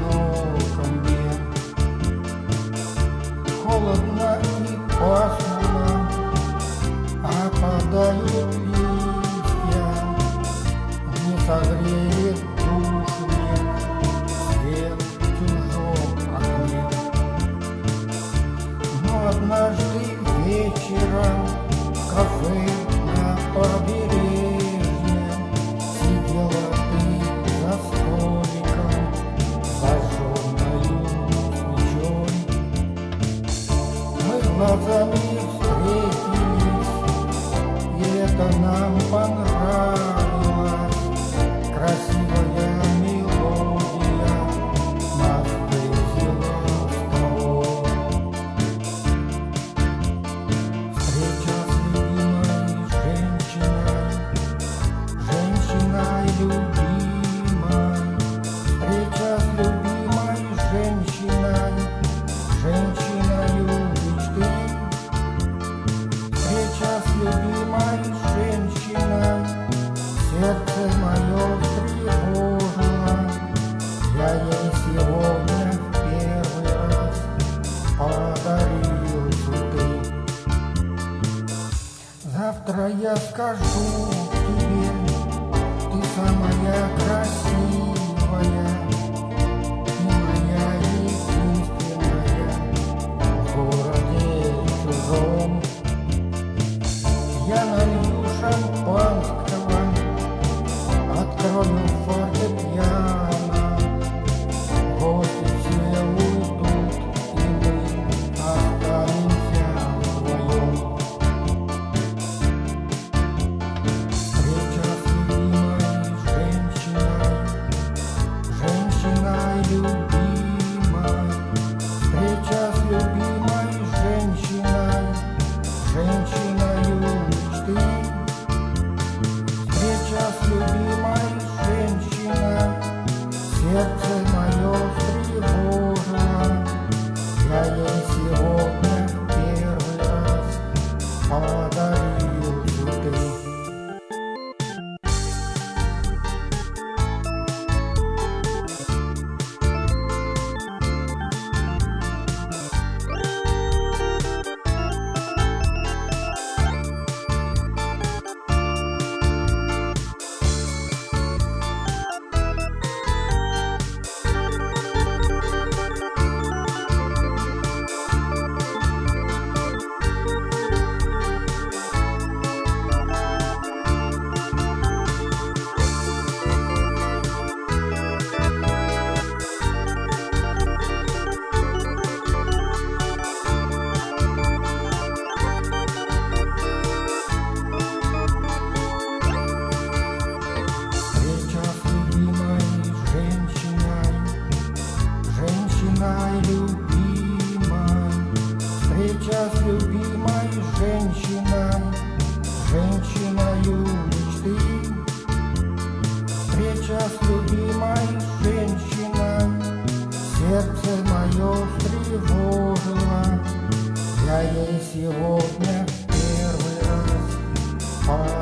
одиноком дне. Холодно и пасмурно опадают листья, не согреет душу нет свет в чужом окне. Но однажды вечером в кафе на побережье сидела ты за столиком, зажженною свечой. Мы глазами встретились, и это нам понравилось. Красивая мелодия нас сблизила с тобой. Встреча с любимой женщиной любимой. Встреча с любимой женщиною мечты. Встреча с любимой женщиной, сердце мое встревожило. Я ей сегодня в первый раз подарил цветы. Завтра я скажу тебе, ты самая красивая и моя единственная в городе чужом. Я налью шампанского, открою фортепиано, гости все уйдут, и мы останемся вдвоем. Встреча с любимой женщиной любимой. Встреча с любимой женщиною мечты. Встреча с любимой женщиной, сердце мое встревожило. Я ей сегодня в первый раз подарил цветы. Встреча с любимой женщиною мечты. Встреча с любимой женщиной, сердце мое встревожило. Я ей сегодня в первый раз